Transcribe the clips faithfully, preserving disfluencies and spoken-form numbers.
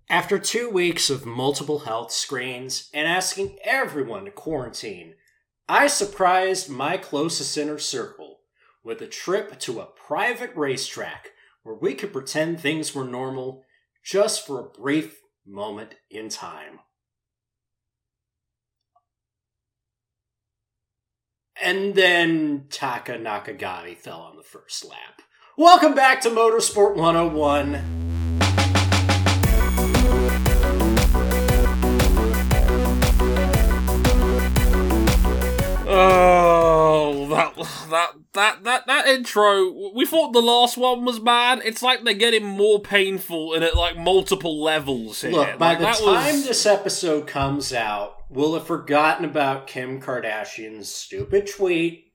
After two weeks of multiple health screens and asking everyone to quarantine, I surprised my closest inner circle with a trip to a private racetrack where we could pretend things were normal just for a brief moment in time. And then Taka Nakagami fell on the first lap. Welcome back to Motorsport one oh one. Oh, that that that that that intro. We thought the last one was bad. It's like they're getting more painful and at like multiple levels here. Look, by like, the that time was... this episode comes out, we'll have forgotten about Kim Kardashian's stupid tweet,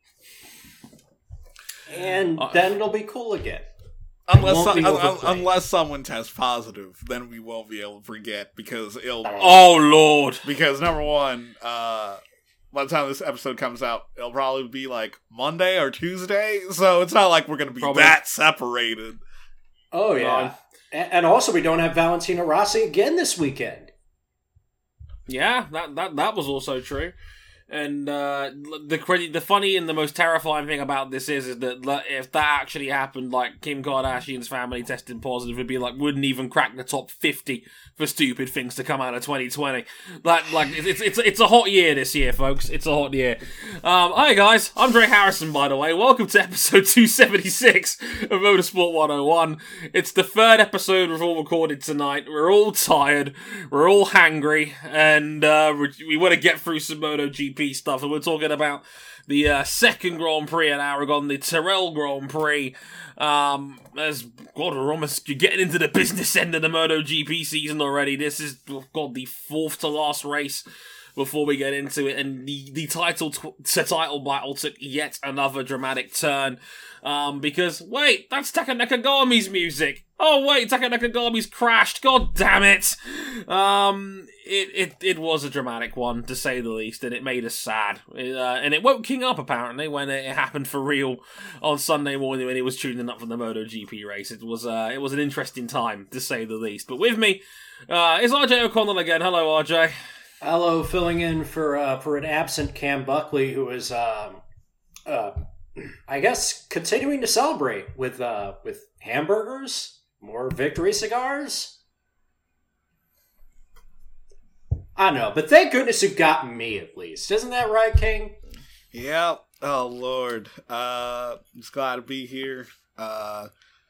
and uh, then it'll be cool again. Unless so, un, unless someone tests positive, then we won't be able to forget because it'll. Oh Lord! Because number one, uh. by the time this episode comes out, it'll probably be like Monday or Tuesday, so it's not like we're going to be probably. that separated. Oh, yeah. Um, and also, we don't have Valentino Rossi again this weekend. Yeah, that that, that was also true. And uh, the the funny and the most terrifying thing about this is, is that if that actually happened, like Kim Kardashian's family tested positive, it'd be like wouldn't even crack the top fifty for stupid things to come out of twenty twenty. Like, like it's it's it's a hot year this year, folks. It's a hot year. Um, hi guys, I'm Dre Harrison, by the way. Welcome to episode two seventy-six of Motorsport one oh one. It's the third episode we've all recorded tonight. We're all tired. We're all hangry, and uh, we want to get through some MotoGP stuff, and we're talking about the uh, second Grand Prix at Aragon, the Tyrrell Grand Prix. Um, as God, we're almost getting into the business end of the MotoGP season already. This is God the fourth to last race before we get into it, and the the title tw- title battle took yet another dramatic turn. Um, because wait, that's Taka Nakagami's music. Oh wait, Taka Nakagami's crashed. God damn it! Um, it it it was a dramatic one to say the least, and it made us sad. It, uh, and it woke King up apparently when it happened for real on Sunday morning when he was tuning up for the MotoGP race. It was uh, it was an interesting time to say the least. But with me uh, is R J O'Connell again. Hello, R J. Hello, filling in for uh, for an absent Cam Buckley, who is, um, uh, I guess, continuing to celebrate with uh, with hamburgers, more victory cigars. I don't know, but thank goodness you got me at least. Isn't that right, King? Yeah. Oh Lord. Uh, just glad to be here. Uh,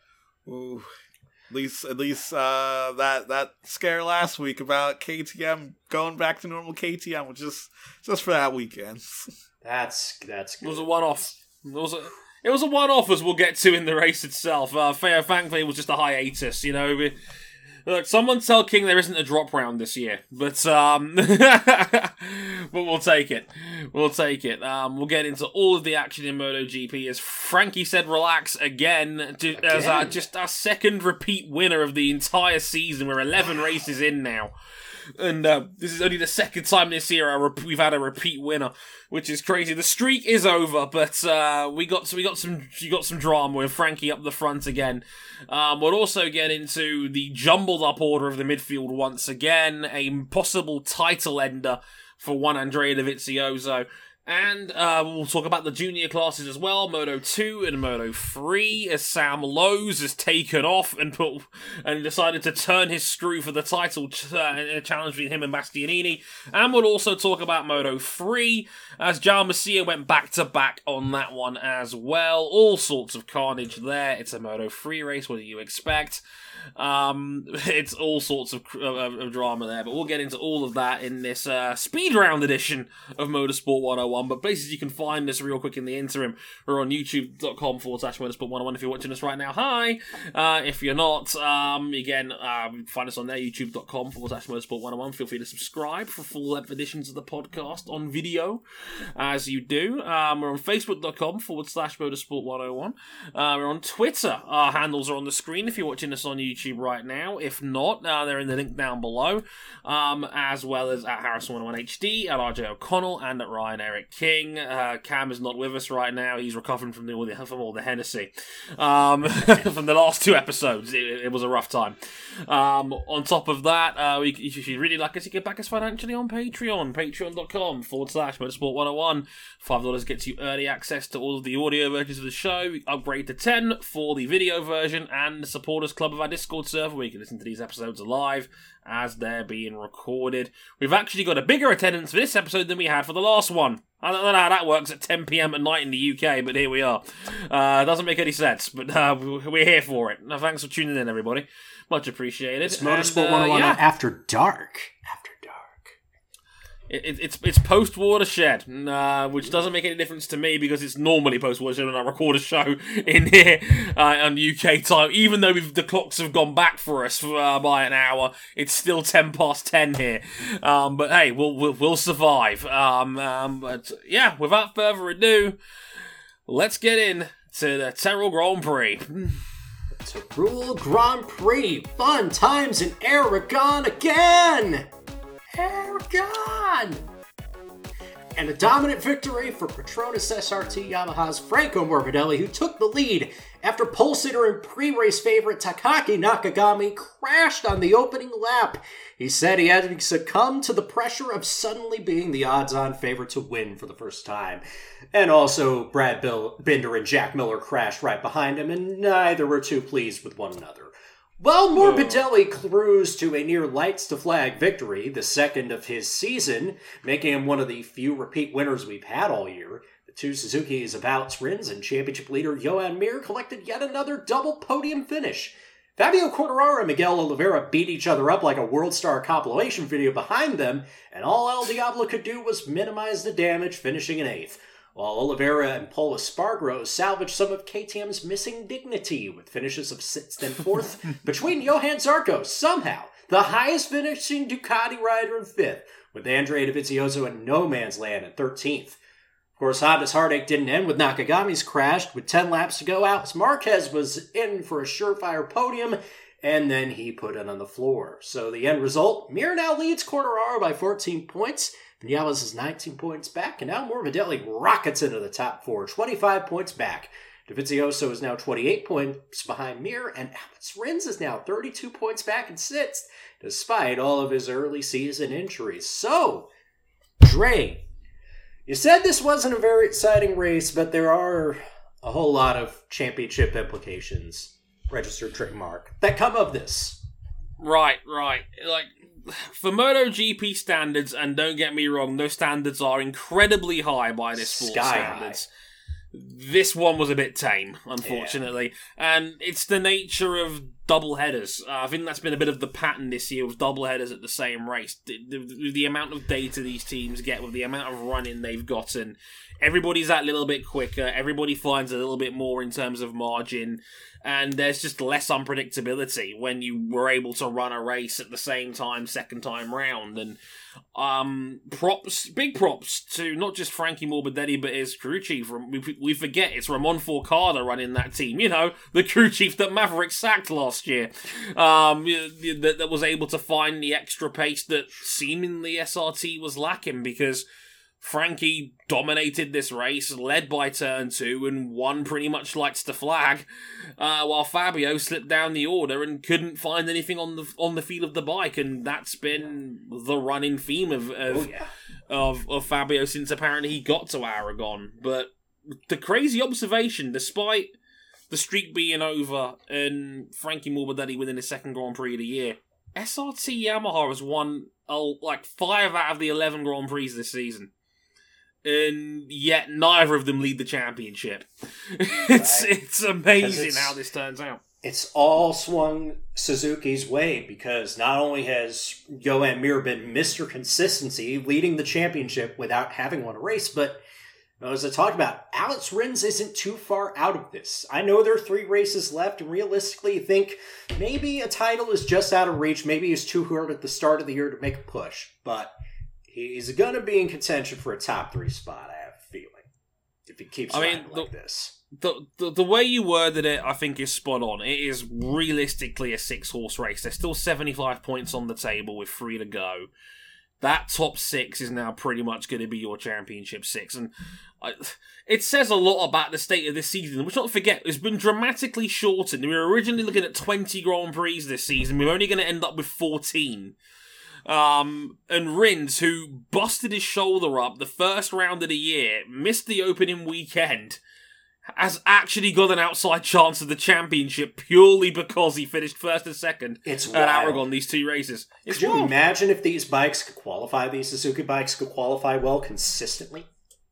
ooh. At least, at least uh, that that scare last week about K T M going back to normal K T M was just just for that weekend. That's that's good. It was a one-off. It was a it was a one-off, as we'll get to in the race itself. Uh, fair, thankfully, it was just a hiatus. You know, we, look, someone tell King there isn't a drop round this year, but um, but we'll take it. We'll take it. Um, we'll get into all of the action in MotoGP as Frankie said, relax again, to, again. as uh, just our second repeat winner of the entire season. We're eleven races in now. And uh, this is only the second time this year our we've had a repeat winner, which is crazy. The streak is over, but uh, we got so we got some you got some drama with Frankie up the front again. Um, we'll also get into the jumbled up order of the midfield once again, a possible title ender for Juan Andrea Dovizioso. And uh, we'll talk about the junior classes as well, Moto two and Moto three, as Sam Lowes has taken off and put and decided to turn his screw for the title ch- uh, in a challenge between him and Bastianini. And we'll also talk about Moto three, as João Macia went back-to-back on that one as well. All sorts of carnage there. It's a Moto three race, what do you expect? Um, it's all sorts of, of, of drama there, but we'll get into all of that in this uh, speed round edition of Motorsport one oh one. But basically, you can find us real quick in the interim. We're on youtube.com forward slash Motorsport one oh one if you're watching us right now. Hi! Uh, if you're not, um, again, uh, find us on there, youtube.com forward slash Motorsport one oh one. Feel free to subscribe for full editions of the podcast on video, as you do. Um, we're on facebook.com forward slash Motorsport one oh one. Uh, we're on Twitter. Our handles are on the screen if you're watching us on YouTube. YouTube right now. If not, uh, they're in the link down below, um, as well as at Harrison one oh one H D, at R J O'Connell, and at Ryan Eric Eric King. Uh, Cam is not with us right now. He's recovering from the all the, from all the Hennessy um, from the last two episodes. It, it was a rough time. Um, on top of that, uh, we, if you really like us, you get back us financially on Patreon. Patreon.com forward slash Motorsport one oh one. five dollars gets you early access to all of the audio versions of the show. We upgrade to ten for the video version, and the supporters club of our Discord server where you can listen to these episodes live as they're being recorded. We've actually got a bigger attendance for this episode than we had for the last one. I don't know how that works at ten p.m. at night in the U K, but here we are. Uh, doesn't make any sense, but uh, we're here for it. Now, thanks for tuning in, everybody. Much appreciated. It's Motorsport and, uh, one oh one yeah. After Dark. After Dark. It, it, it's it's post Watershed, uh, which doesn't make any difference to me because it's normally post Watershed when I record a show in here uh, on U K time. Even though we've, the clocks have gone back for us uh, by an hour, it's still ten past ten here. Um, but hey, we'll we'll, we'll survive. Um, um, but yeah, without further ado, let's get in to the Tyrrell Grand Prix. Tyrrell Grand Prix, fun times in Aragon again. Aragon! And a dominant victory for Petronas S R T Yamaha's Franco Morbidelli, who took the lead after pole sitter and pre-race favorite Takaki Nakagami crashed on the opening lap. He said he had to succumb to the pressure of suddenly being the odds-on favorite to win for the first time. And also, Brad Bill, Binder and Jack Miller crashed right behind him, and neither were too pleased with one another. Well, Morbidelli cruised to a near lights-to-flag victory, the second of his season, making him one of the few repeat winners we've had all year. The two Suzuki's About Rins and championship leader Johan Mir collected yet another double podium finish. Fabio Quartararo and Miguel Oliveira beat each other up like a World Star compilation video behind them, and all El Diablo could do was minimize the damage, finishing in eighth. While Oliveira and Paul Espargaro salvaged some of K T M's missing dignity with finishes of sixth and fourth between Johan Zarco, somehow the highest finishing Ducati rider in fifth, with Andrea Dovizioso in no man's land in thirteenth. Of course, Honda's heartache didn't end with Nakagami's crash. With ten laps to go, Alex Marquez was in for a surefire podium, and then he put it on the floor. So the end result, Mir now leads Quartararo by fourteen points, Vinales is nineteen points back, and now Morbidelli rockets into the top four, twenty-five points back. Dovizioso is now twenty-eight points behind Mir, and Alex Rins is now thirty-two points back in sixth, despite all of his early season injuries. So, Dre, you said this wasn't a very exciting race, but there are a whole lot of championship implications, registered trademark, that come of this. Right, right. Like, for MotoGP standards, and don't get me wrong, those standards are incredibly high by this sport Sky standards. This one was a bit tame, unfortunately. Yeah. And it's the nature of double headers. Uh, I think that's been a bit of the pattern this year with double headers at the same race. The, the, the amount of data these teams get with the amount of running they've gotten, everybody's that little bit quicker, everybody finds a little bit more in terms of margin, and there's just less unpredictability when you were able to run a race at the same time, second time round. And um, props, big props to not just Frankie Morbidelli, but his crew chief. We, we forget it's Ramon Forcada running that team. You know, the crew chief that Maverick sacked last year, um, that, that was able to find the extra pace that seemingly S R T was lacking, because Frankie dominated this race, led by turn two, and won pretty much lights to flag, uh, while Fabio slipped down the order and couldn't find anything on the on the feel of the bike, and that's been the running theme of of, oh, yeah. of of Fabio since apparently he got to Aragon. But the crazy observation, despite the streak being over and Frankie Morbidelli winning his second Grand Prix of the year, S R T Yamaha has won uh, like five out of the eleven Grand Prix this season. And yet neither of them lead the championship. it's Right. it's amazing it's, how this turns out. It's all swung Suzuki's way, because not only has Johan Mir been Mister Consistency, leading the championship without having won a race, but as I talked about, Alex Rins isn't too far out of this. I know there are three races left, and realistically think maybe a title is just out of reach. Maybe he's too hurt at the start of the year to make a push, but he's going to be in contention for a top three spot, I have a feeling, if he keeps I mean, riding the, like this. The, the the way you worded it, I think, is spot on. It is realistically a six-horse race. There's still seventy-five points on the table with three to go. that top six is now pretty much going to be your championship six. And I, it says a lot about the state of this season, which, not to forget, has been dramatically shortened. We were originally looking at twenty Grand Prix this season. We're only going to end up with fourteen. Um, and Rins, who busted his shoulder up the first round of the year, missed the opening weekend, has actually got an outside chance of the championship purely because he finished first and second it's at wild. Aragon these two races. It's Could you wild. imagine if these bikes could qualify, these Suzuki bikes could qualify well consistently?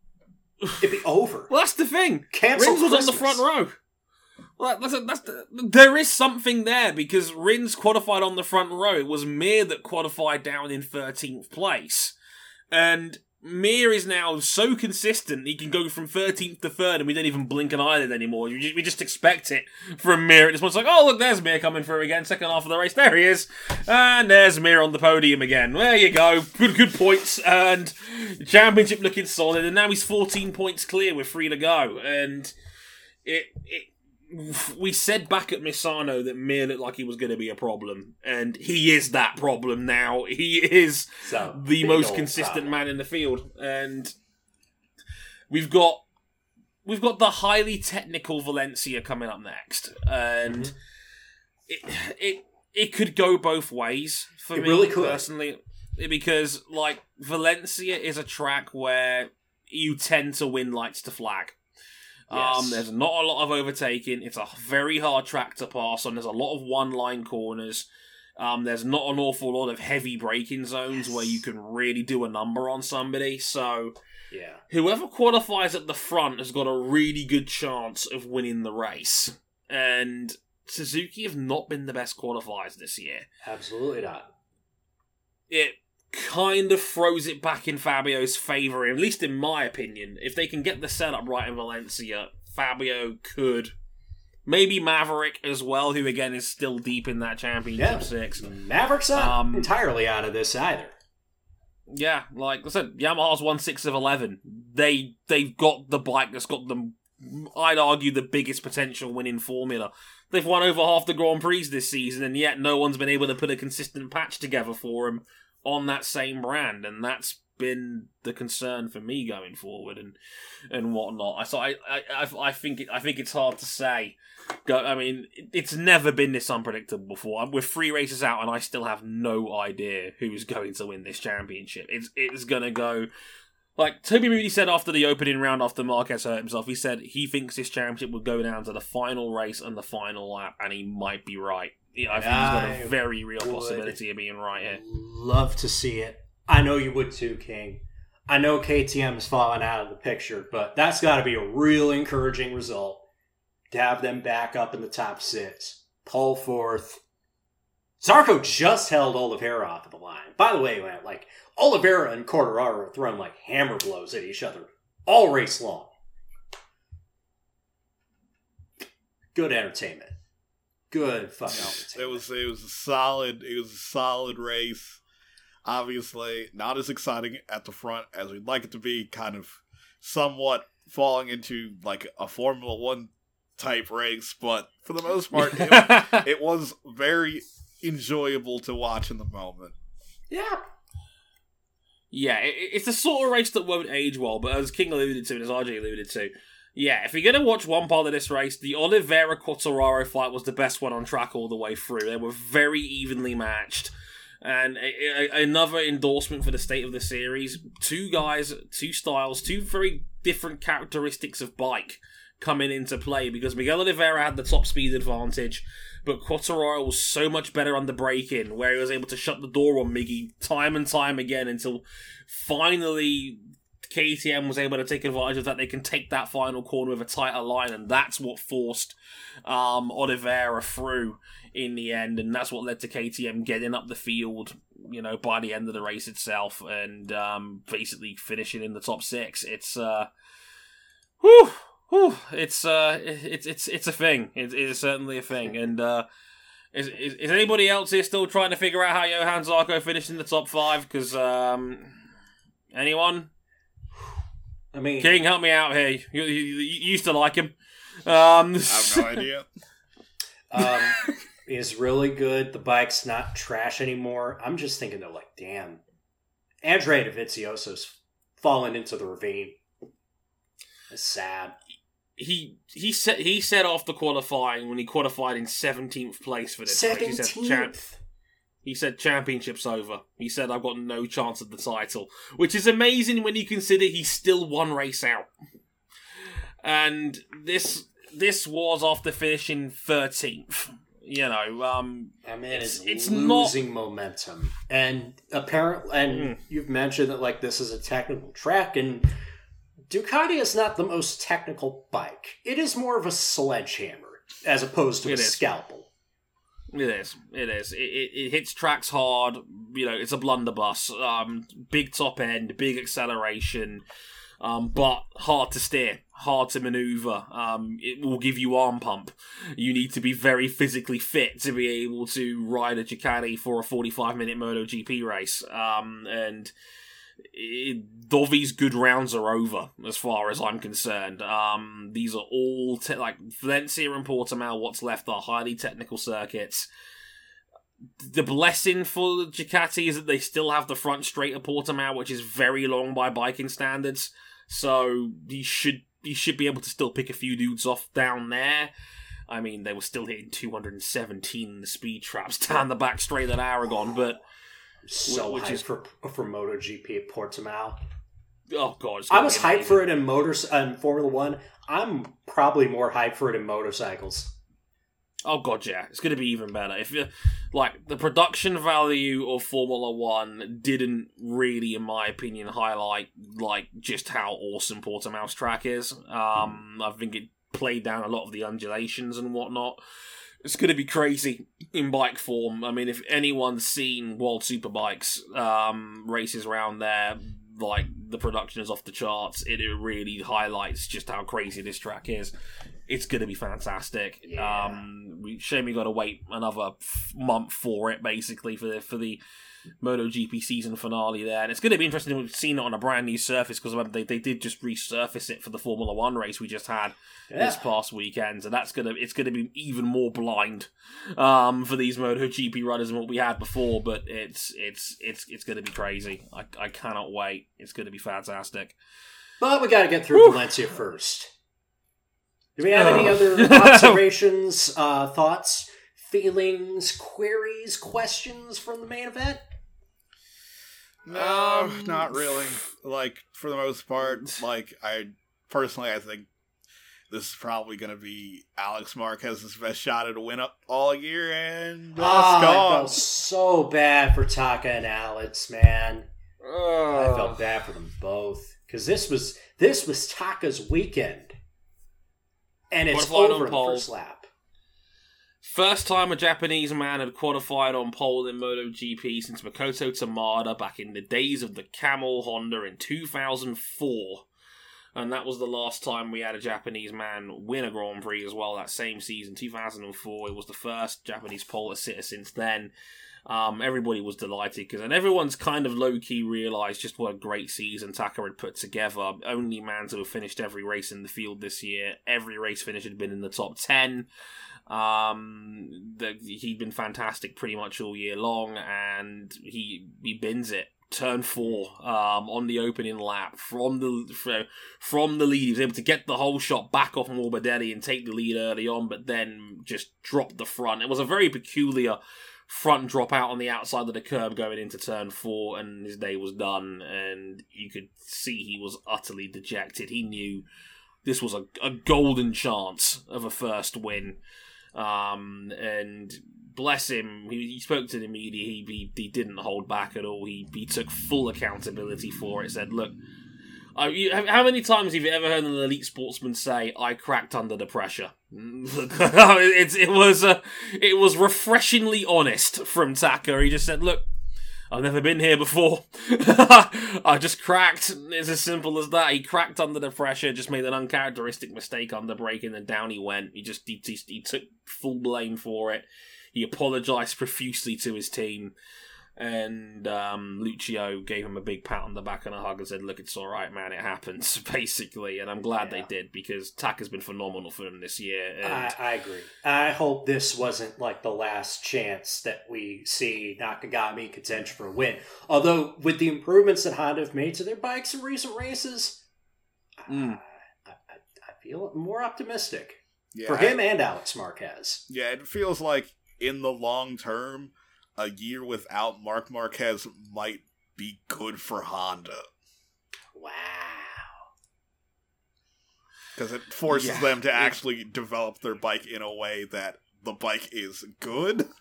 It'd be over. Well, that's the thing. Cancel Rins was on the Christmas. front row. Well, that's, that's the, there is something there because Rins qualified on the front row. It was Mir that qualified down in thirteenth place. And Mir is now so consistent, he can go from thirteenth to third and we don't even blink an eyelid anymore. We just, we just expect it from Mir. It's like, oh, look, there's Mir coming through again, second half of the race. There he is. And there's Mir on the podium again. There you go. Good good points. And the championship looking solid. And now he's fourteen points clear with three to go. And it... it we said back at Misano that Mir looked like he was going to be a problem, and he is that problem now. He is So, the big most old consistent problem. man in the field, and we've got we've got the highly technical Valencia coming up next, and Mm-hmm. it it it could go both ways for It me really could. personally, because like Valencia is a track where you tend to win lights to flag. Yes. Um, there's not a lot of overtaking. It's a very hard track to pass on. There's a lot of one-line corners. Um, there's not an awful lot of heavy braking zones Yes. where you can really do a number on somebody. So Yeah. whoever qualifies at the front has got a really good chance of winning the race. And Suzuki have not been the best qualifiers this year. Absolutely not. It kind of throws it back in Fabio's favour, at least in my opinion. If they can get the setup right in Valencia, Fabio could. Maybe Maverick as well, who again is still deep in that championship Yeah. six. Maverick's not Um, entirely out of this either. Yeah, like I said, Yamaha's won six of eleven. They, they've got the bike that's got them, I'd argue, the biggest potential winning formula. They've won over half the Grand Prix this season, and yet no one's been able to put a consistent patch together for them on that same brand, and that's been the concern for me going forward and and whatnot. I so I I I think it, I think it's hard to say. Go, I mean, it's never been this unpredictable before. We're three races out, and I still have no idea who is going to win this championship. It's it's gonna go. Like Toby Moody said after the opening round, after Marquez hurt himself, he said he thinks this championship will go down to the final race and the final lap, and he might be right. Yeah, I think he's got I a very real would possibility of being right here. Love to see it. I know you would too, King. I know K T M is falling out of the picture, but that's got to be a real encouraging result to have them back up in the top six. Pole fourth. Zarco just held Oliveira off of the line. By the way, man, like Oliveira and Quartararo are throwing like hammer blows at each other all race long. Good entertainment. Good fucking entertainment. It was it was a solid it was a solid race. Obviously, not as exciting at the front as we'd like it to be. Kind of somewhat falling into like a Formula One type race, but for the most part, it, it was very enjoyable to watch in the moment. Yeah. Yeah, it, it's the sort of race that won't age well, but as King alluded to and as R J alluded to, yeah, if you're going to watch one part of this race, the Oliveira-Quartararo fight was the best one on track all the way through. They were very evenly matched. And a, a, another endorsement for the state of the series. Two guys, two styles, two very different characteristics of bike coming into play, because Miguel Oliveira had the top speed advantage, but Quartararo was so much better under braking, where he was able to shut the door on Miggy time and time again until finally K T M was able to take advantage of that. They can take that final corner with a tighter line, and that's what forced um, Oliveira through in the end, and that's what led to K T M getting up the field, you know, by the end of the race itself, and um, basically finishing in the top six. It's, uh, whew, whew, it's, uh, it's, it's, it's a thing. It, it is certainly a thing, and uh, is, is is anybody else here still trying to figure out how Johan Zarco finished in the top five? Because um, anyone? I mean, King, help me out here. You, you, you used to like him. Um, I have no idea. um, is really good. The bike's not trash anymore. I'm just thinking though, like, damn, Andrea Dovizioso's fallen into the ravine. It's sad. He he set he set off the qualifying when he qualified in seventeenth place for this race. He said, Champ- he said championship's over. He said I've got no chance at the title, which is amazing when you consider he's still one race out. And this this was after finishing thirteenth. You know, um, I mean, it's, it's, it's losing not... momentum, and apparently, and mm. you've mentioned that like this is a technical track, and Ducati is not the most technical bike. It is more of a sledgehammer as opposed to it a is. scalpel. It is. It is. It, it, it hits tracks hard. You know, it's a blunderbuss. Um, big top end, big acceleration. Um, but hard to steer, hard to maneuver. Um, it will give you arm pump. You need to be very physically fit to be able to ride a Ducati for a forty-five minute MotoGP race. Um, and it, Dovi's good rounds are over, as far as I'm concerned. Um, these are all, te- like, Valencia and Portimao, what's left are highly technical circuits. The blessing for Ducati is that they still have the front straight at Portimao, which is very long by biking standards. So he should he should be able to still pick a few dudes off down there. I mean, they were still hitting two hundred seventeen in the speed traps down the back straight at Aragon, but so which hyped is for for MotoGP at Portimao. Oh god, I was hyped for it in motors in Formula One. I'm probably more hyped for it in motorcycles. Oh god, yeah, it's going to be even better. If you like, the production value of Formula One didn't really, in my opinion, highlight like just how awesome Portimao's track is. Um, I think it played down a lot of the undulations and whatnot. It's going to be crazy in bike form. I mean, if anyone's seen World Superbikes um, races around there, like, the production is off the charts. It, it really highlights just how crazy this track is. It's going to be fantastic. Yeah. Um, we shame we got to wait another f- month for it, basically, for the for the MotoGP season finale there. And it's going to be interesting to see it on a brand new surface, because they, they did just resurface it for the Formula One race we just had yeah. this past weekend. So that's gonna it's going to be even more blind um, for these MotoGP runners than what we had before. But it's it's it's it's going to be crazy. I I cannot wait. It's going to be fantastic. But we got to get through Woo! Valencia first. Do we have any other observations, uh, thoughts, feelings, queries, questions from the main event? No, um, not really. Like, for the most part, like, I personally, I think this is probably going to be Alex Marquez's best shot at a win up all year, and oh, I felt so bad for Taka and Alex, man. Uh, I felt bad for them both, because this was this was Taka's weekend. And it's over in the first lap. First time a Japanese man had qualified on pole in MotoGP since Makoto Tamada back in the days of the Camel Honda in two thousand four. And that was the last time we had a Japanese man win a Grand Prix as well, that same season, two thousand four. It was the first Japanese pole sitter since then. Um, everybody was delighted, because and everyone's kind of low-key realised just what a great season Taka had put together. Only man to have finished every race in the field this year. Every race finish had been in the top ten. Um, the, he'd been fantastic pretty much all year long, and he he bins it. Turn four um, on the opening lap from the from the lead. He was able to get the whole shot back off Morbidelli and take the lead early on, but then just dropped the front. It was a very peculiar front drop out on the outside of the curb going into turn four, and his day was done, and you could see he was utterly dejected. He knew this was a, a golden chance of a first win, um, and bless him, he, he spoke to the media, he, he he didn't hold back at all, he, he took full accountability for it, said, look, I, you, how many times have you ever heard an elite sportsman say, I cracked under the pressure? it, it was uh, it was refreshingly honest from Taka. He just said, look, I've never been here before. I just cracked. It's as simple as that. He cracked under the pressure, just made an uncharacteristic mistake under braking, and down he went. He just he, he, he took full blame for it. He apologised profusely to his team. And um, Lucio gave him a big pat on the back and a hug and said, look, it's all right, man, it happens, basically. And I'm glad yeah. they did, because Taka's been phenomenal for him this year. And... I, I agree. I hope this wasn't like the last chance that we see Nakagami in contention for a win. Although, with the improvements that Honda have made to their bikes in recent races, mm. I, I, I feel more optimistic yeah, for him I, and Alex Marquez. Yeah, it feels like in the long term, a year without Marc Marquez might be good for Honda. Wow. Because it forces yeah. them to actually develop their bike in a way that the bike is good.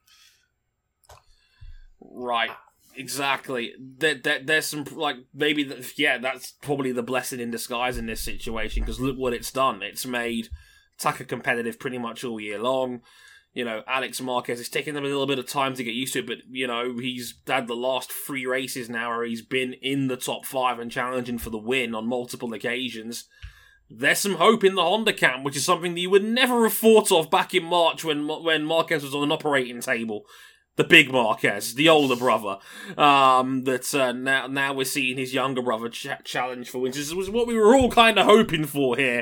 Right. Exactly. There, there, there's some, like, maybe, the, yeah, that's probably the blessing in disguise in this situation, because look what it's done. It's made Taka competitive pretty much all year long. You know, Alex Marquez, it's taken them a little bit of time to get used to it, but, you know, he's had the last three races now where he's been in the top five and challenging for the win on multiple occasions. There's some hope in the Honda camp, which is something that you would never have thought of back in March when when Marquez was on an operating table. The big Marquez, the older brother, um, that uh, now now we're seeing his younger brother ch- challenge for wins. This was what we were all kind of hoping for here,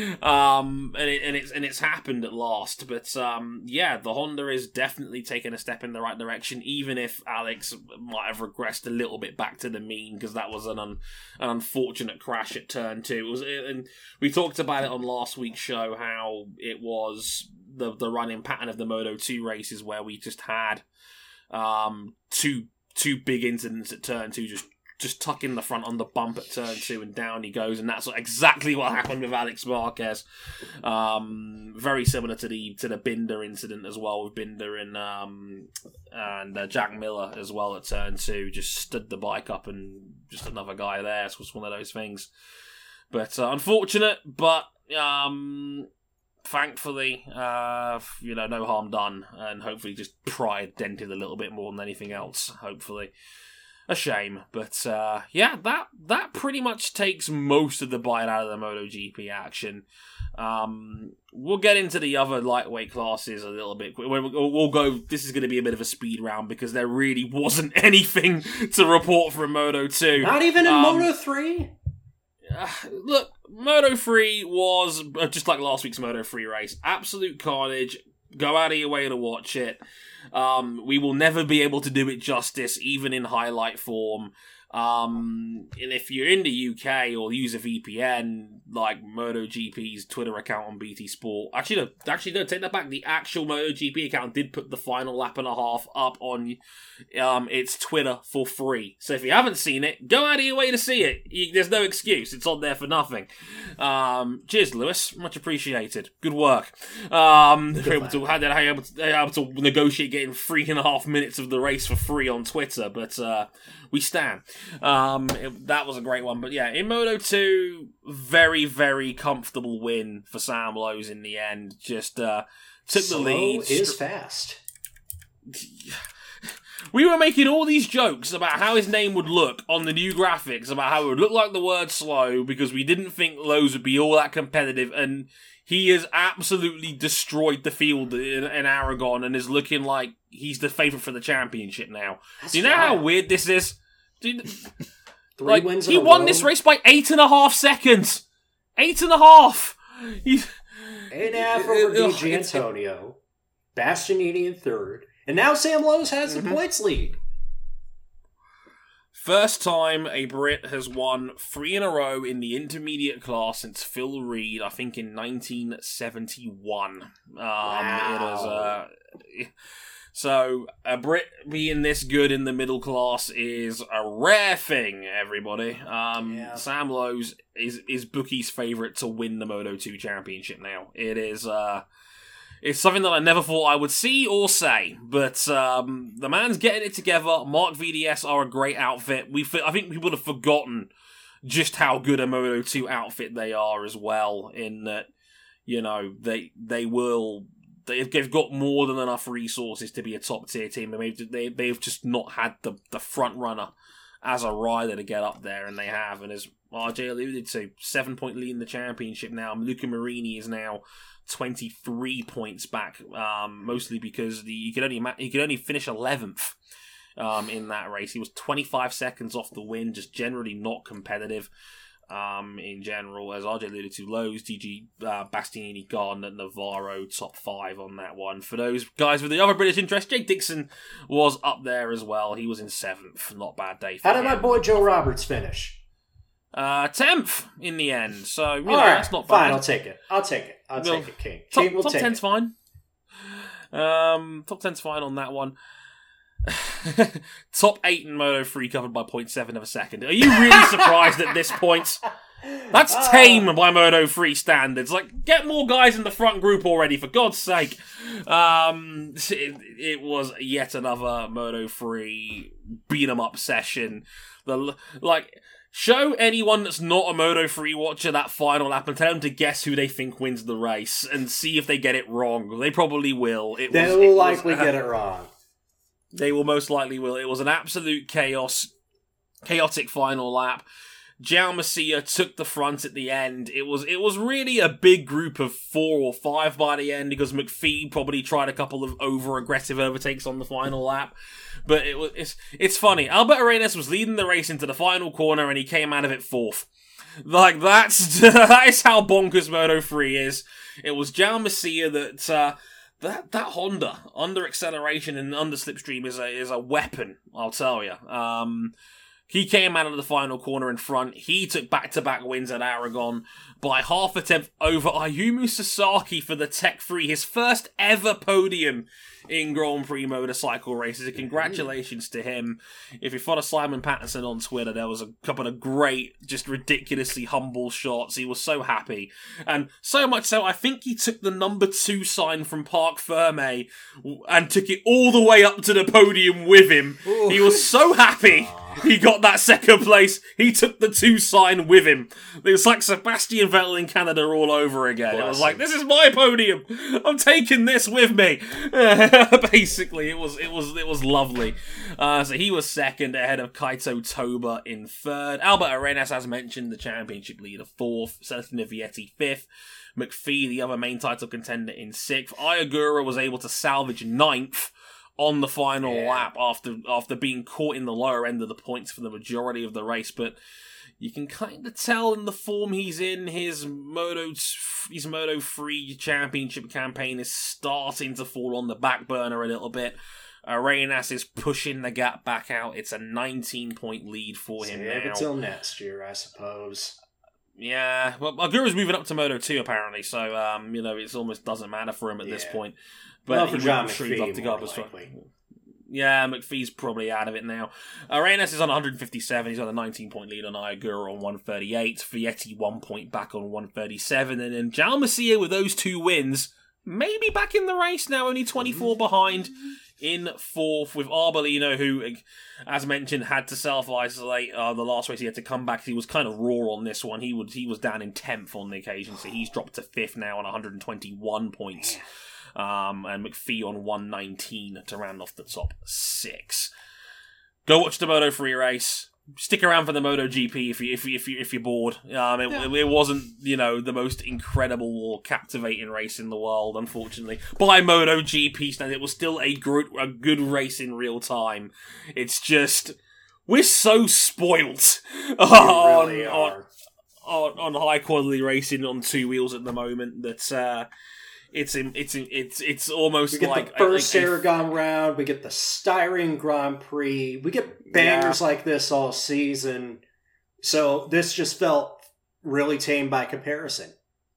um, and it, and it's and it's happened at last. But um, yeah, the Honda is definitely taking a step in the right direction, even if Alex might have regressed a little bit back to the mean, because that was an un- an unfortunate crash at turn two. It was, and we talked about it on last week's show how it was the the running pattern of the Moto two races where we just had. Um, two two big incidents at turn two, just just tuck in the front on the bump at turn two, and down he goes, and that's exactly what happened with Alex Marquez. Um, very similar to the to the Binder incident as well, with Binder and um and uh, Jack Miller as well at turn two, just stood the bike up and just another guy there. So it was one of those things, but uh, unfortunate, but um. Thankfully, uh, you know, no harm done, and hopefully just pride dented a little bit more than anything else, hopefully. A shame, but uh, yeah, that that pretty much takes most of the bite out of the MotoGP action. Um, we'll get into the other lightweight classes a little bit. We'll, we'll go, this is going to be a bit of a speed round, because there really wasn't anything to report from Moto two. Not even in um, Moto three? Uh, look, Moto three was uh, just like last week's Moto three race. Absolute carnage. Go out of your way to watch it. Um, we will never be able to do it justice, even in highlight form. Um, and if you're in the U K or use a V P N, like MotoGP's Twitter account on B T Sport, actually, no, actually, no, take that back. The actual MotoGP account did put the final lap and a half up on um its Twitter for free. So if you haven't seen it, go out of your way to see it. You, there's no excuse; it's on there for nothing. Um, cheers, Lewis, much appreciated. Good work. Um, Good able to how did I able to, able to negotiate getting three and a half minutes of the race for free on Twitter, but uh, we stand. Um, it, that was a great one, but yeah, in Moto two, very, very comfortable win for Sam Lowes in the end. Just uh, took Slow the lead. is fast. We were making all these jokes about how his name would look on the new graphics, about how it would look like the word slow, because we didn't think Lowes would be all that competitive, and he has absolutely destroyed the field in, in Aragon and is looking like he's the favourite for the championship now. That's Do you know right. how weird this is? Do you, Three like, wins in he a won row. this race by eight and a half seconds. Eight and a half. He's, Eight and a half over D J Antonio. Bastianini in third. And now Sam Lowes has the mm-hmm. points lead. First time a Brit has won three in a row in the intermediate class since Phil Reed, I think in nineteen seventy-one. Um, wow. It is, uh, so, a Brit being this good in the middle class is a rare thing, everybody. Um, yeah. Sam Lowes is, is Bookie's favourite to win the Moto two championship now. It is, uh, it's something that I never thought I would see or say, but um, the man's getting it together. Mark V D S are a great outfit. We, I think people have forgotten just how good a Moto two outfit they are as well, in that, you know, they they will... They've got more than enough resources to be a top-tier team. I mean, they, they've just not had the, the front-runner as a rider to get up there, and they have. And as R J alluded to, seven-point lead in the championship now. Luca Marini is now twenty-three points back, um, mostly because the you could only you could only finish eleventh um, in that race. He was twenty-five seconds off the win, just generally not competitive. Um, in general, as R J alluded to, Lowe's, D G, uh, Bastianini, Gardner, Navarro, top five on that one. For those guys with the other British interest, Jake Dixon was up there as well. He was in seventh. Not bad day for How did him. my boy Joe Roberts finish? Uh, tenth in the end. So, you know, All right, that's not bad. fine, I'll take it. I'll take it. I'll Well, take it, King. Top, King will top take ten's it. fine. Um, top ten's fine on that one. Top eight in Moto three covered by zero point seven of a second. Are you really surprised at this point? That's Uh, tame by Moto three standards. Like, get more guys in the front group already, for God's sake. Um, it, it was yet another Moto three beat 'em up session. The like. Show anyone that's not a Moto three watcher that final lap and tell them to guess who they think wins the race and see if they get it wrong. They probably will. It They was, will it was, likely uh, get it wrong. They will most likely will. It was an absolute chaos, chaotic final lap. Jaume Masia took the front at the end. It was it was really a big group of four or five by the end because McPhee probably tried a couple of over-aggressive overtakes on the final lap. But it was it's it's funny. Albert Arenas was leading the race into the final corner and he came out of it fourth. Like, that's that is how bonkers Moto three is. It was Jaume Masia that uh, that that Honda under acceleration and under slipstream is a is a weapon. I'll tell you. Um, He came out of the final corner in front. He took back-to-back wins at Aragon by half a tenth over Ayumu Sasaki for the Tech three, his first ever podium in Grand Prix motorcycle races. Congratulations to him. If you follow Simon Patterson on Twitter, there was a couple of great, just ridiculously humble shots. He was so happy. And so much so, I think he took the number two sign from Parc Ferme and took it all the way up to the podium with him. Ooh. He was so happy. He got that second place. He took the two sign with him. It was like Sebastian Vettel in Canada all over again. Bless it was him. Like, this is my podium. I'm taking this with me. Basically, it was it was it was lovely. Uh, so he was second ahead of Kaito Toba in third. Albert Arenas, as mentioned, the championship leader, fourth. Celestino Vietti fifth. McPhee, the other main title contender, in sixth. Ayagura was able to salvage ninth on the final yeah. lap after after being caught in the lower end of the points for the majority of the race, but you can kind of tell in the form he's in, his Moto his Moto three championship campaign is starting to fall on the back burner a little bit. Arenas is pushing the gap back out. It's a nineteen point lead for him Save now. Until next year, I suppose. Yeah, well, Aguru's moving up to Moto two apparently, so um, you know, it almost doesn't matter for him at yeah. this point. But well, for John sure McPhee, love to go up more as well. likely. Yeah, McPhee's probably out of it now. Arenas is on one hundred fifty-seven. He's on a nineteen point lead on Ayagura on one thirty-eight. Vietti one point back on one thirty-seven. And then Jaume Masia with those two wins, maybe back in the race now, only twenty-four behind in fourth with Arbolino, who, as mentioned, had to self-isolate. Uh, the last race he had to come back. He was kind of raw on this one. He would he was down in tenth on the occasion, so he's dropped to fifth now on one hundred twenty-one points. Um, and McPhee on one nineteen to round off the top six. Go watch the Moto three race. Stick around for the MotoGP if you if you if you if you're bored. Um, it, yeah. it wasn't you know the most incredible or captivating race in the world, unfortunately. By MotoGP standards, it was still a good a good race in real time. It's just we're so spoilt on, really on, on on high quality racing on two wheels at the moment that. Uh, It's it's it's it's almost we get like the first like, Aragon round. We get the Styrian Grand Prix. We get bangers yeah. like this all season. So this just felt really tame by comparison.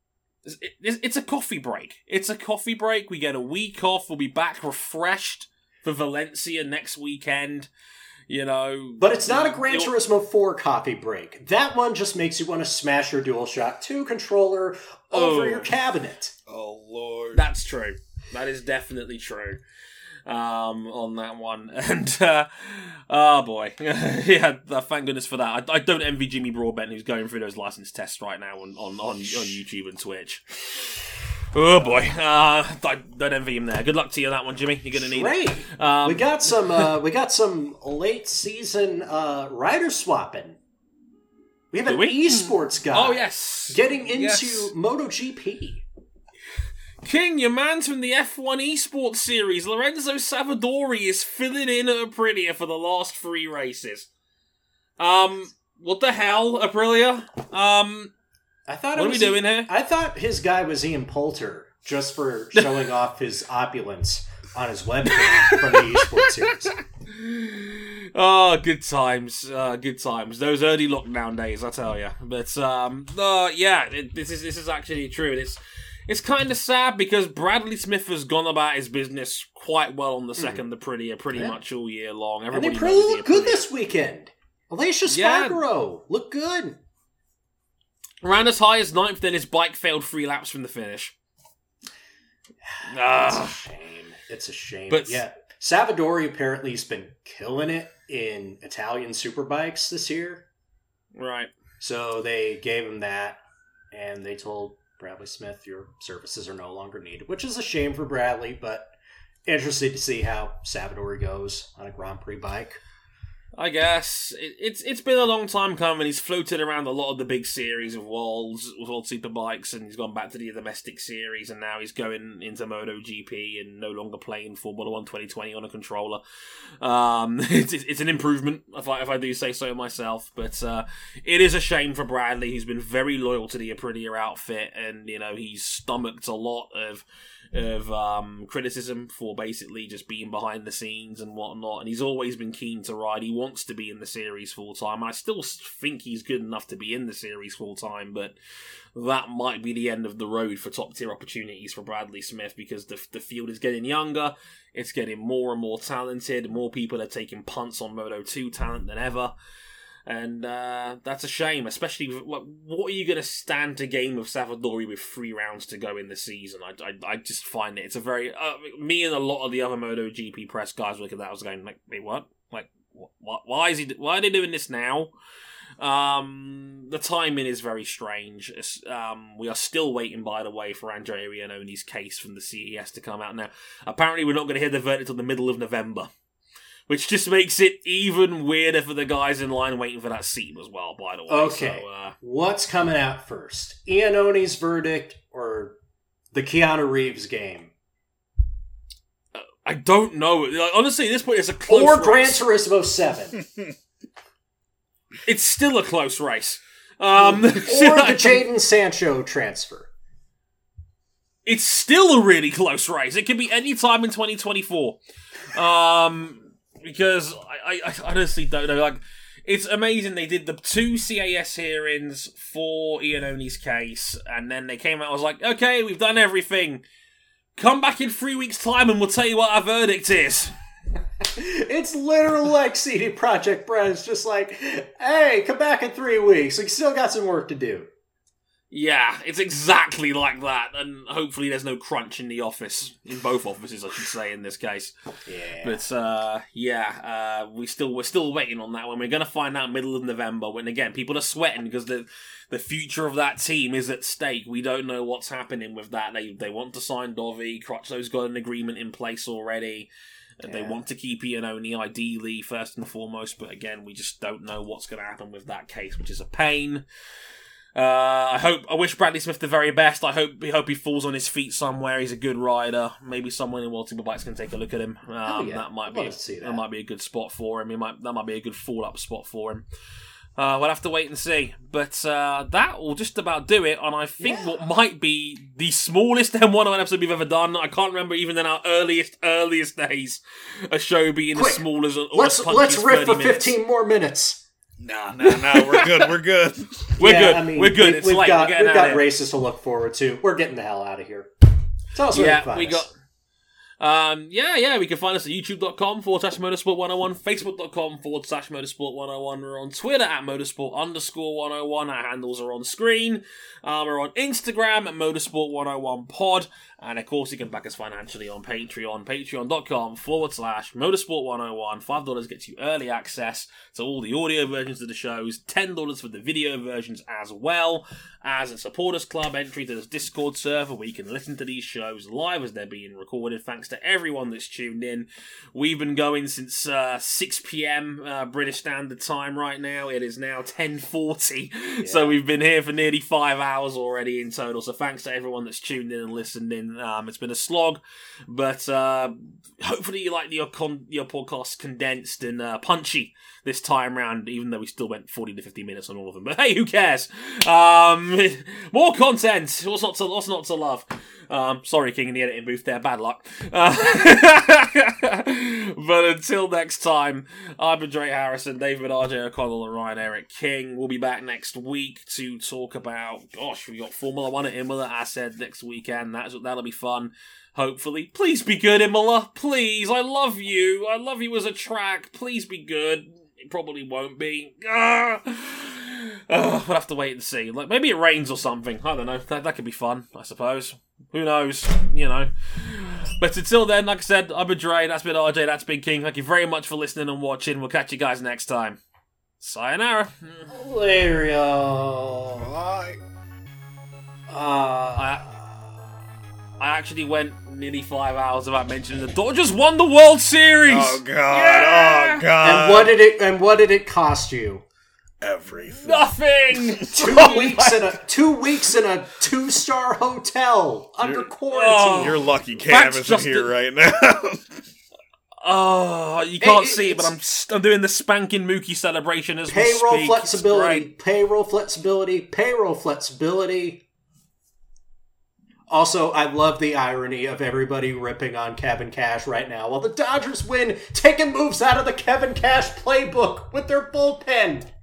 It's, it's a coffee break. It's a coffee break. We get a week off. We'll be back refreshed for Valencia next weekend. You know, but it's not a Gran Turismo four coffee break. That one just makes you want to smash your DualShock two controller over oh. your cabinet. Oh, Lord. That's true. That is definitely true um, on that one. And, uh, oh boy. yeah, thank goodness for that. I, I don't envy Jimmy Broadbent, who's going through those license tests right now on, on, on, on YouTube and Twitch. Oh boy, uh, don't, don't envy him there. Good luck to you on that one, Jimmy. You're gonna need Great. it. Um, we got some. Uh, we got some late season uh, rider swapping. We have an we? esports guy. Oh yes, getting into yes. MotoGP. King, your man's from the F one Esports Series, Lorenzo Savadori, is filling in at Aprilia for the last three races. Um, what the hell, Aprilia? Um, I thought what it are we was doing E- here? I thought his guy was Ian Poulter just for showing off his opulence on his webcam from the Esports Series. Oh, good times, uh, good times. Those early lockdown days, I tell you. But um, uh, yeah, it, this is this is actually true. It's it's kind of sad because Bradley Smith has gone about his business quite well on the second Aprilia pretty Yeah. much all year long. And Everybody they knows pretty the look good Aprilia. this weekend. Alicia Yeah. Spargaro look good. Ran as high as ninth, then his bike failed three laps from the finish. It's a Ah, shame. It's a shame. But- yeah, Savadori apparently has been killing it in Italian superbikes this year. right. So they gave him that, and they told Bradley Smith, your services are no longer needed, which is a shame for Bradley, but interested to see how Savadori goes on a Grand Prix bike. I guess it, it's it's been a long time coming. He's floated around a lot of the big series of Worlds, World Superbikes, and he's gone back to the domestic series, and now he's going into MotoGP and no longer playing Formula One twenty twenty on a controller. Um, it's it's an improvement, if I if I do say so myself. But uh, it is a shame for Bradley. He's been very loyal to the Aprilia outfit, and you know he's stomached a lot of. of um, criticism for basically just being behind the scenes and whatnot, and he's always been keen to ride. He wants to be in the series full time. I still think he's good enough to be in the series full time, but that might be the end of the road for top tier opportunities for Bradley Smith because the the field is getting younger, it's getting more and more talented, more people are taking punts on Moto two talent than ever. And uh, that's a shame, especially with, what, what are you going to stand to gain with Savadori with three rounds to go in the season? I, I, I just find it, it's a very, uh, me and a lot of the other MotoGP press guys look at that, I was going, like, wait, what? Like, what, why is he, why are they doing this now? Um, the timing is very strange. It's, um, we are still waiting, by the way, for Andrea Iannoni's case from the C E S to come out now. Apparently we're not going to hear the verdict until the middle of November. Which just makes it even weirder for the guys in line waiting for that seat as well, by the way. Okay, So, uh, what's coming out first? Iannoni's verdict or the Keanu Reeves game? I don't know. Like, honestly, at this point, it's a close Or Gran race. Turismo seven? It's still a close race. Um, Or the Jadon Sancho transfer? It's still a really close race. It could be any time in twenty twenty-four. Um... Because I, I, I honestly don't know. Like, it's amazing they did the two C A S hearings for Iannoni's case, and then they came out and was like, okay, we've done everything. Come back in three weeks' time and we'll tell you what our verdict is. It's literally like C D Projekt Red. It's just like, hey, come back in three weeks. We still got some work to do. Yeah, it's exactly like that, and hopefully there's no crunch in the office, in both offices, I should say, in this case. Yeah. But uh, yeah, uh, we still we're still waiting on that one. We're going to find out middle of November. When again, people are sweating because the the future of that team is at stake. We don't know what's happening with that. They they want to sign Dovi. Crutchlow's got an agreement in place already. Yeah. They want to keep Iannoni ideally first and foremost, but again, we just don't know what's going to happen with that case, which is a pain. Uh, I hope. I wish Bradley Smith the very best. I hope. I hope he falls on his feet somewhere. He's a good rider. Maybe someone in World Superbikes can take a look at him. Um, yeah. That might I'd be. love to see that. that might be a good spot for him. He might. That might be a good fall up spot for him. Uh, we'll have to wait and see. But uh, that will just about do it on, I think, Yeah. what might be the smallest M one oh one episode we've ever done. I can't remember even in our earliest, earliest days a show being Quick, as small as or Let's as punchy let's as riff thirty for minutes. fifteen more minutes. No, no, no. We're good. We're good. We're Yeah, good. I mean, We're good. We, It's we've late. got We're getting we've out got of here. races to look forward to. We're getting the hell out of here. Tell us where Yeah, to find we us. got. Um, yeah, yeah, we can find us at youtube.com forward slash motorsport 101, facebook.com forward slash motorsport 101. We're on Twitter at motorsport underscore 101. Our handles are on screen. Um, we're on Instagram at motorsport 101 pod. And of course, you can back us financially on Patreon, patreon.com forward slash motorsport 101. five dollars gets you early access to all the audio versions of the shows, ten dollars for the video versions as well as a supporters club entry to this Discord server where you can listen to these shows live as they're being recorded, thanks to everyone that's tuned in. We've been going since uh, six p.m. Uh, British Standard Time right now. It is now ten forty, yeah. So we've been here for nearly five hours already in total. So thanks to everyone that's tuned in and listened in. Um, it's been a slog, but uh, hopefully you like your con- your podcast condensed and uh, punchy this time round, even though we still went forty to fifty minutes on all of them. But hey, who cares? Um, more content. What's not to, what's not to love? Um, sorry, King in the editing booth there. Bad luck. Uh, but until next time, I've been Dre Harrison, David R J O'Connell, and Ryan Eric King. We'll be back next week to talk about, gosh, we got Formula One at Imola, as I said, next weekend. That's, that'll be fun. Hopefully. Please be good, Imola. Please. I love you. I love you as a track. Please be good. It probably won't be. Ah! Oh, we'll have to wait and see. Like, maybe it rains or something. I don't know. That, that could be fun, I suppose. Who knows? You know. But until then, like I said, I've been Dre, that's been R J, that's been King. Thank you very much for listening and watching. We'll catch you guys next time. Sayonara. Later, y'all. Bye. Uh, I, I actually went nearly five hours without mentioning the Dodgers won the World Series. Oh god! Yeah! Oh god! and what did it? And what did it cost you? Everything. Nothing. Two weeks in a two weeks in a two star hotel under You're- quarantine. Oh. You're lucky Cam That's isn't just here the- right now. Oh, you can't It- it- see it, but I'm I'm doing the spanking Mookie celebration as we Payroll speak. It's flexibility, great. payroll flexibility, payroll flexibility. Also, I love the irony of everybody ripping on Kevin Cash right now while the Dodgers win, taking moves out of the Kevin Cash playbook with their bullpen.